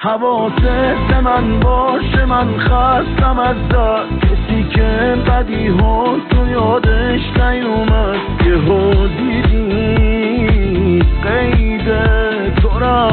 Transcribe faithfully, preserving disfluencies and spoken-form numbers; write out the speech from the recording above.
حواست من باشه، من خستم از دست کسی که بدی ها تو یادش نیومد. یه ها دیدی قید تو رفت